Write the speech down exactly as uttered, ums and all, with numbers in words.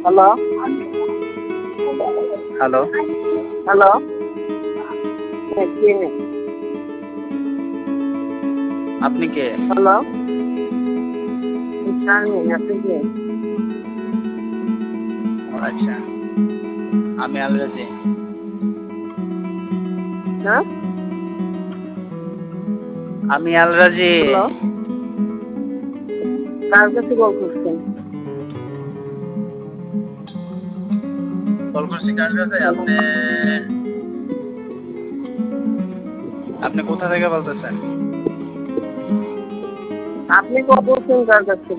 Hello hello hello হ্যাঁ কে আপনি কে? Hello Sharmin আপনি কে? ও আচ্ছা, আমি আলরাজি। হ্যাঁ আমি আলরাজি। হ্যালো কার কাছে কল করছেন? কল করছি কার কাছে? হ্যালো আপনি আপনি কোথা থেকে বলতেছেন? আপনি কল করছেন কার কাছে?